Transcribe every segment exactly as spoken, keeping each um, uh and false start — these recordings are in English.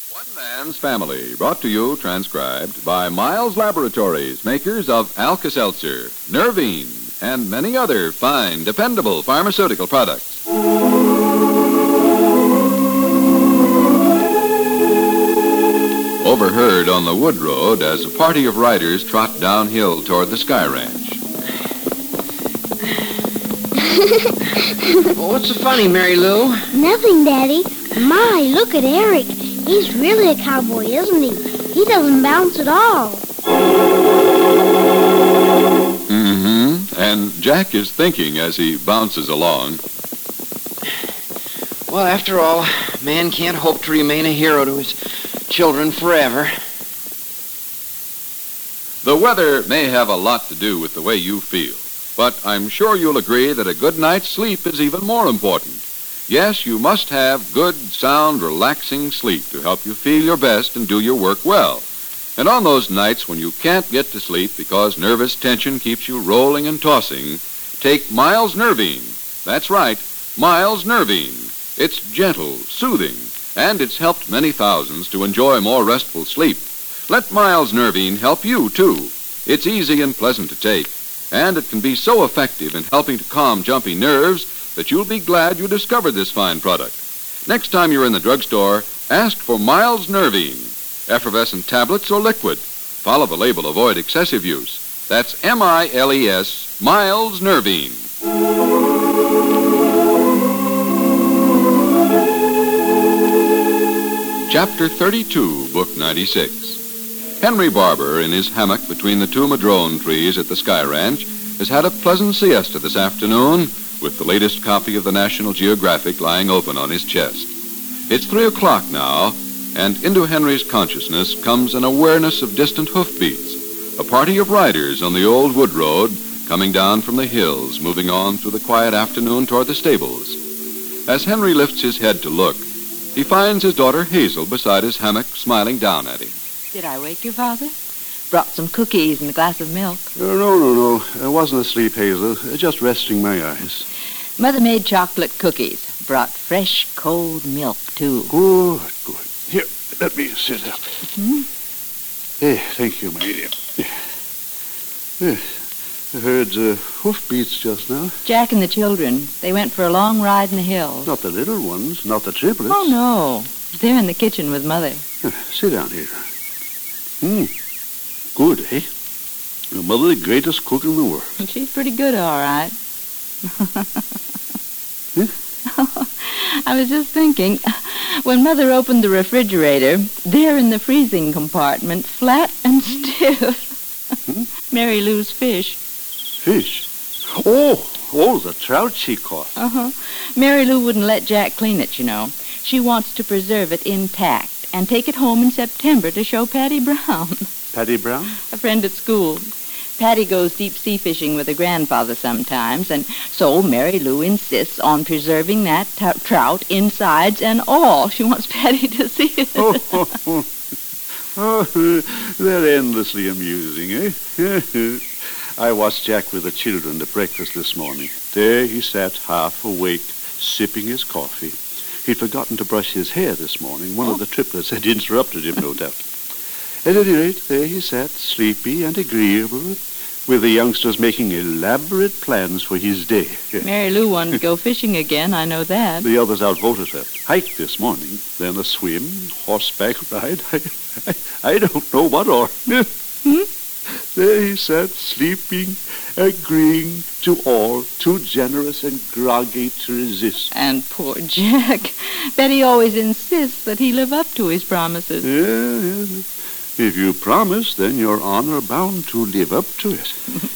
One Man's Family, brought to you, transcribed, by Miles Laboratories, makers of Alka-Seltzer, Nervine, and many other fine, dependable pharmaceutical products. Overheard on the wood road as a party of riders trot downhill toward the Sky Ranch. Well, what's so funny, Mary Lou? Nothing, Daddy. My, look at Eric. He's really a cowboy, isn't he? He doesn't bounce at all. Mm-hmm. And Jack is thinking as he bounces along. Well, after all, man can't hope to remain a hero to his children forever. The weather may have a lot to do with the way you feel, but I'm sure you'll agree that a good night's sleep is even more important. Yes, you must have good, sound, relaxing sleep to help you feel your best and do your work well. And on those nights when you can't get to sleep because nervous tension keeps you rolling and tossing, take Miles Nervine. That's right, Miles Nervine. It's gentle, soothing, and it's helped many thousands to enjoy more restful sleep. Let Miles Nervine help you, too. It's easy and pleasant to take, and it can be so effective in helping to calm jumpy nerves that you'll be glad you discovered this fine product. Next time you're in the drugstore, ask for Miles Nervine, effervescent tablets or liquid. Follow the label, avoid excessive use. That's M I L E S, Miles Nervine. Chapter thirty-two, Book ninety-six. Henry Barber, in his hammock between the two madrone trees at the Sky Ranch, has had a pleasant siesta this afternoon with the latest copy of the National Geographic lying open on his chest. It's three o'clock now, and into Henry's consciousness comes an awareness of distant hoofbeats, a party of riders on the old wood road coming down from the hills, moving on through the quiet afternoon toward the stables. As Henry lifts his head to look, he finds his daughter Hazel beside his hammock, smiling down at him. Did I wake you, Father? Brought some cookies and a glass of milk. Uh, no, no, no. I wasn't asleep, Hazel. Uh, just resting my eyes. Mother made chocolate cookies. Brought fresh, cold milk, too. Good, good. Here, let me sit up. Hmm? Hey, thank you, my dear. Yeah. I heard uh, hoofbeats just now. Jack and the children. They went for a long ride in the hills. Not the little ones, not the triplets. Oh, no. They're in the kitchen with Mother. Uh, sit down here. Hmm. Good, eh? Your mother, the greatest cook in the world. She's pretty good, all right. Huh? I was just thinking, when Mother opened the refrigerator, there in the freezing compartment, flat and stiff, hmm? Mary Lou's fish. Fish? Oh, oh, the trout she caught. Uh-huh. Mary Lou wouldn't let Jack clean it, you know. She wants to preserve it intact and take it home in September to show Patty Brown. Patty Brown? A friend at school. Patty goes deep-sea fishing with her grandfather sometimes, and so Mary Lou insists on preserving that t- trout, insides and all. She wants Patty to see it. oh, oh, oh. oh, they're endlessly amusing, eh? I watched Jack with the children at breakfast this morning. There he sat, half awake, sipping his coffee. He'd forgotten to brush his hair this morning. One oh. of the triplets had interrupted him, no doubt. At any rate, there he sat, sleepy and agreeable, with the youngsters making elaborate plans for his day. Mary Lou wanted to go fishing again, I know that. The others outvoted her. Hike this morning, then a swim, horseback ride. I, I, I don't know what or. Hmm? There he sat, sleeping, agreeing to all, too generous and groggy to resist. And poor Jack. Betty always insists that he live up to his promises. Yeah, yeah. If you promise, then you're honor bound to live up to it.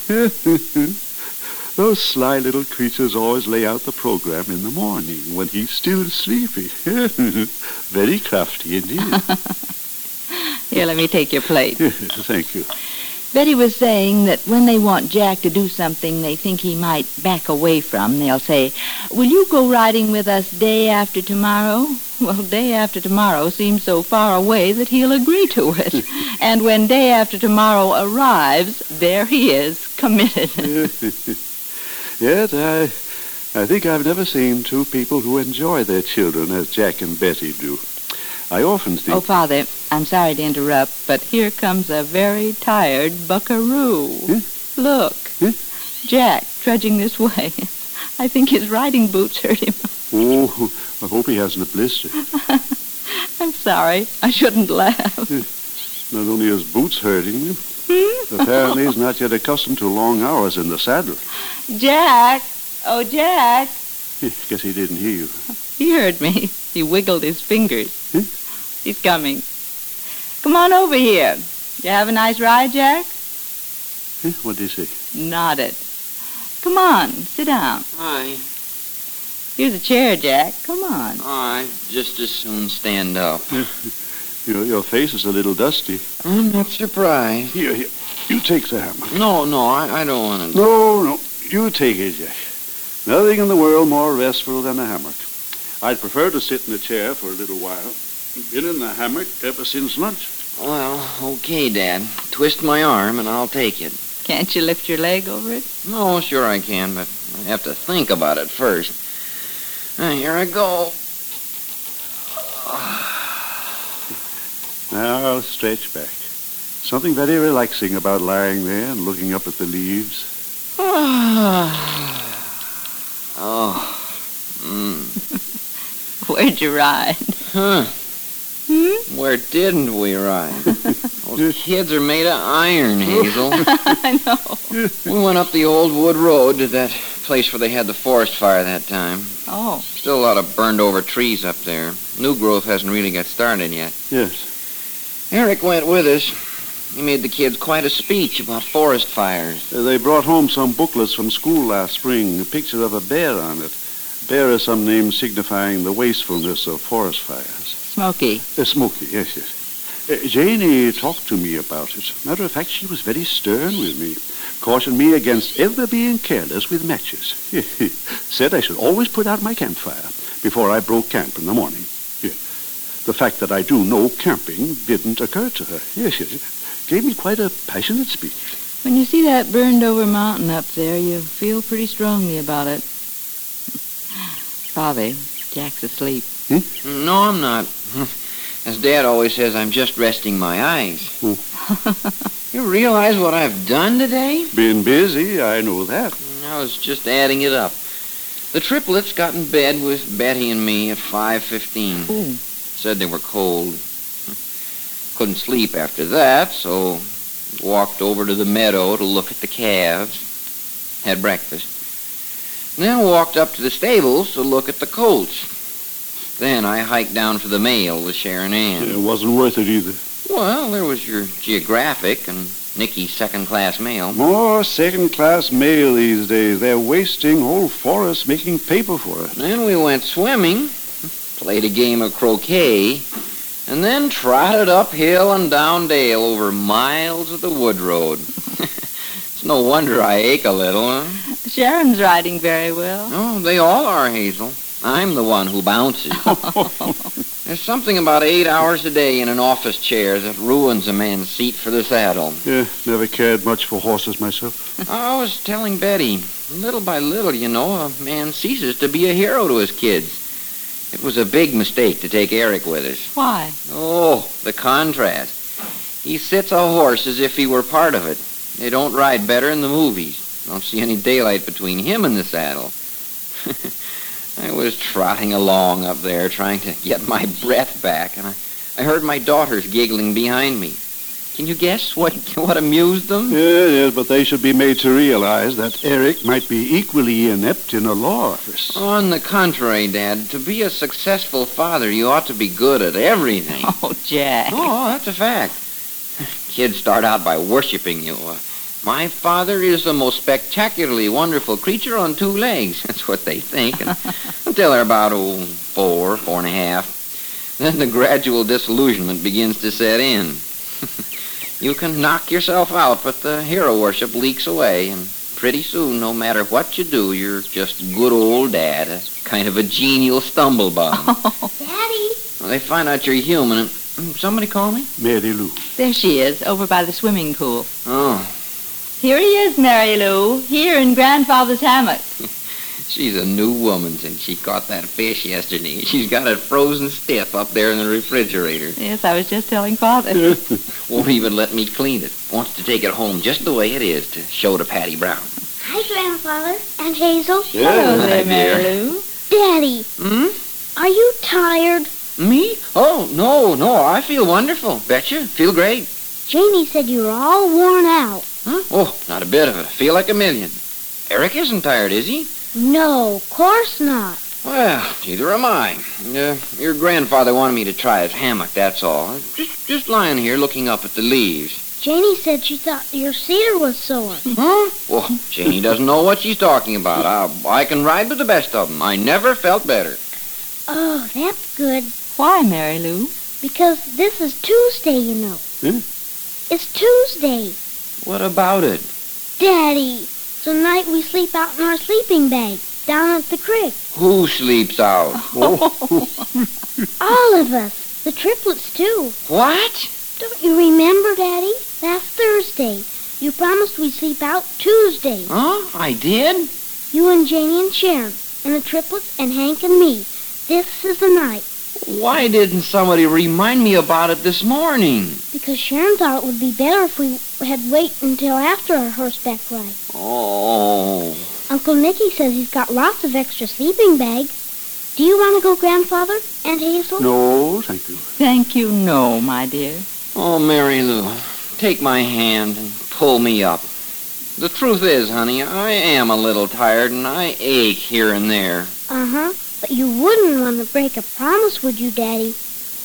Those sly little creatures always lay out the program in the morning when he's still sleepy. Very crafty indeed. Here, let me take your plate. Thank you. Betty was saying that when they want Jack to do something they think he might back away from, they'll say, "Will you go riding with us day after tomorrow?" Well, day after tomorrow seems so far away that he'll agree to it. And when day after tomorrow arrives, there he is, committed. Yet I, I think I've never seen two people who enjoy their children as Jack and Betty do. I often think... Oh, Father, I'm sorry to interrupt, but here comes a very tired buckaroo. Huh? Look, Huh? Jack trudging this way. I think his riding boots hurt him. Oh, I hope he hasn't a blister. I'm sorry. I shouldn't laugh. Not only his boots hurting him, apparently he's not yet accustomed to long hours in the saddle. Jack! Oh, Jack! Guess he didn't hear you. He heard me. He wiggled his fingers. Huh? He's coming. Come on over here. You have a nice ride, Jack? Huh? What'd he say? Nodded. Come on, sit down. Hi. Here's a chair, Jack. Come on. Oh, I'd just as soon stand up. Your, your face is a little dusty. I'm not surprised. Here, here. You take the hammer. No, no, I, I don't want to. No, no. You take it, Jack. Nothing in the world more restful than a hammock. I'd prefer to sit in a chair for a little while. Been in the hammock ever since lunch. Well, okay, Dad. Twist my arm and I'll take it. Can't you lift your leg over it? No, sure I can, but I have to think about it first. Uh, here I go. Now stretch back. Something very relaxing about lying there and looking up at the leaves. Oh. Mm. Where'd you ride? Huh. Hmm? Where didn't we ride? Those kids are made of iron, Hazel. I know. We went up the old wood road to that place where they had the forest fire that time. Oh. Still a lot of burned-over trees up there. New growth hasn't really got started yet. Yes. Eric went with us. He made the kids quite a speech about forest fires. Uh, they brought home some booklets from school last spring, a picture of a bear on it. Bear is some name signifying the wastefulness of forest fires. Smoky. Uh, Smoky, yes, yes. Uh, Janie talked to me about it. Matter of fact, she was very stern with me. Cautioned me against ever being careless with matches. Said I should always put out my campfire before I broke camp in the morning. Yeah. The fact that I do no camping didn't occur to her. Yes, yes. Gave me quite a passionate speech. When you see that burned-over mountain up there, you feel pretty strongly about it. Father, Jack's asleep. Hmm? No, I'm not. As Dad always says, I'm just resting my eyes. You realize what I've done today? Been busy, I know that. I was just adding it up. The triplets got in bed with Betty and me at five fifteen. Ooh. Said they were cold. Couldn't sleep after that, so walked over to the meadow to look at the calves. Had breakfast. Then walked up to the stables to look at the colts. Then I hiked down for the mail with Sharon Ann. It wasn't worth it either. Well, there was your Geographic and Nicky's second-class mail. More second-class mail these days. They're wasting whole forests making paper for it. Then we went swimming, played a game of croquet, and then trotted uphill and down dale over miles of the wood road. It's no wonder I ache a little, huh? Sharon's riding very well. Oh, they all are, Hazel. I'm the one who bounces. There's something about eight hours a day in an office chair that ruins a man's seat for the saddle. Yeah, never cared much for horses myself. I was telling Betty, little by little, you know, a man ceases to be a hero to his kids. It was a big mistake to take Eric with us. Why? Oh, the contrast. He sits a horse as if he were part of it. They don't ride better in the movies. Don't see any daylight between him and the saddle. I was trotting along up there trying to get my breath back, and I, I heard my daughters giggling behind me. Can you guess what, what amused them? Yes, yes, but they should be made to realize that Eric might be equally inept in a law office. On the contrary, Dad, to be a successful father, you ought to be good at everything. Oh, Jack. Oh, that's a fact. Kids start out by worshiping you. Uh, my father is the most spectacularly wonderful creature on two legs. That's what they think. And until they're about oh, four, four and a half. Then the gradual disillusionment begins to set in. You can knock yourself out, but the hero worship leaks away. And pretty soon, no matter what you do, you're just good old Dad, a kind of a genial stumblebum. Oh. Daddy. Well, they find out you're human. And, somebody call me? Mary Lou. There she is, over by the swimming pool. Oh. Here he is, Mary Lou, here in Grandfather's hammock. She's a new woman since she caught that fish yesterday. She's got it frozen stiff up there in the refrigerator. Yes, I was just telling Father. Won't even let me clean it. Wants to take it home just the way it is to show to Patty Brown. Hi, Grandfather. Aunt Hazel. Hello Hi, there, dear. Mary Lou. Daddy, Hmm? are you tired? Me? Oh, no, no. I feel wonderful. Betcha. Feel great. Janie said you were all worn out. Huh? Oh, not a bit of it. Feel like a million. Eric isn't tired, is he? No, of course not. Well, neither am I. Uh, your grandfather wanted me to try his hammock, that's all. Just just lying here looking up at the leaves. Janie said she thought your cedar was sore. Huh? Well, Janie doesn't know what she's talking about. I, I can ride with the best of them. I never felt better. Oh, that's good. Why, Mary Lou? Because this is Tuesday, you know. Huh? It's Tuesday. What about it? Daddy, tonight we sleep out in our sleeping bag down at the creek. Who sleeps out? All of us. The triplets, too. What? Don't you remember, Daddy? Last Thursday, you promised we'd sleep out Tuesday. Huh? I did? You and Janie and Sharon, and the triplets, and Hank and me. This is the night. Why didn't somebody remind me about it this morning? Because Sharon thought it would be better if we had wait until after our horseback ride. Oh. Uncle Nicky says he's got lots of extra sleeping bags. Do you want to go, Grandfather, Aunt Hazel? No, thank you. Thank you, no, my dear. Oh, Mary Lou, take my hand and pull me up. The truth is, honey, I am a little tired and I ache here and there. Uh-huh. But you wouldn't want to break a promise, would you, Daddy?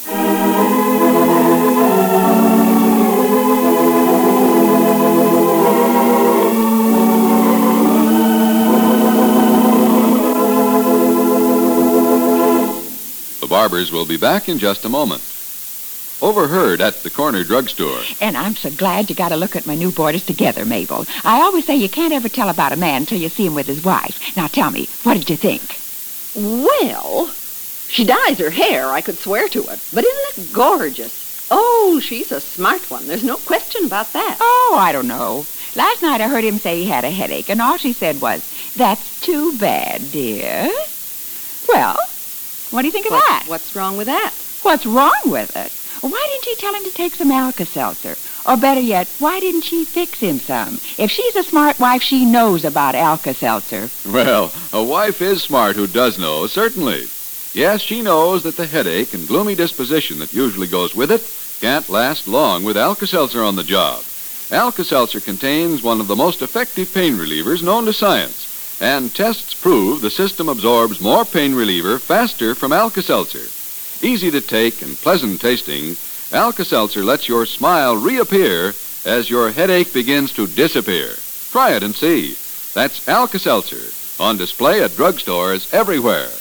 The Barbers will be back in just a moment. Overheard at the corner drugstore. And I'm so glad you got a look at my new boarders together, Mabel. I always say you can't ever tell about a man until you see him with his wife. Now tell me, what did you think? Well, she dyes her hair, I could swear to it. But isn't it gorgeous? Oh, she's a smart one. There's no question about that. Oh, I don't know. Last night I heard him say he had a headache, and all she said was, "That's too bad, dear." Well, what do you think of What- that? What's wrong with that? What's wrong with it? Why didn't she tell him to take some Alka-Seltzer? Or better yet, why didn't she fix him some? If she's a smart wife, she knows about Alka-Seltzer. Well, a wife is smart who does know, certainly. Yes, she knows that the headache and gloomy disposition that usually goes with it can't last long with Alka-Seltzer on the job. Alka-Seltzer contains one of the most effective pain relievers known to science, and tests prove the system absorbs more pain reliever faster from Alka-Seltzer. Easy to take and pleasant tasting, Alka-Seltzer lets your smile reappear as your headache begins to disappear. Try it and see. That's Alka-Seltzer, on display at drugstores everywhere.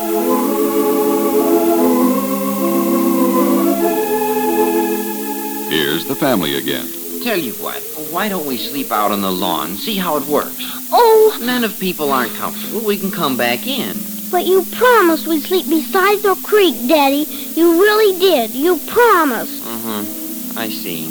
Here's the family again. Tell you what, why don't we sleep out on the lawn and see how it works? Oh, And then if people aren't comfortable, we can come back in. but you promised we'd sleep beside the creek, Daddy. You really did. You promised. Uh-huh. I see.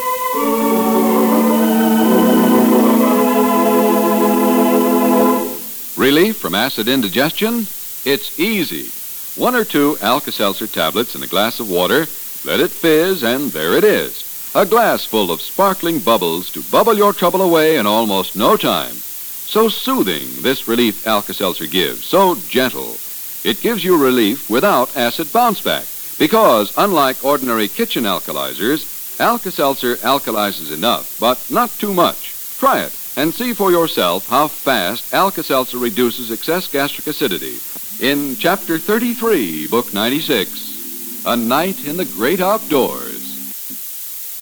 Relief from acid indigestion? It's easy. One or two Alka-Seltzer tablets in a glass of water, let it fizz, and there it is. A glass full of sparkling bubbles to bubble your trouble away in almost no time. So soothing this relief Alka-Seltzer gives, so gentle. It gives you relief without acid bounce back, because unlike ordinary kitchen alkalizers, Alka-Seltzer alkalizes enough, but not too much. Try it and see for yourself how fast Alka-Seltzer reduces excess gastric acidity. In Chapter thirty-three, Book ninety-six, A Night in the Great Outdoors.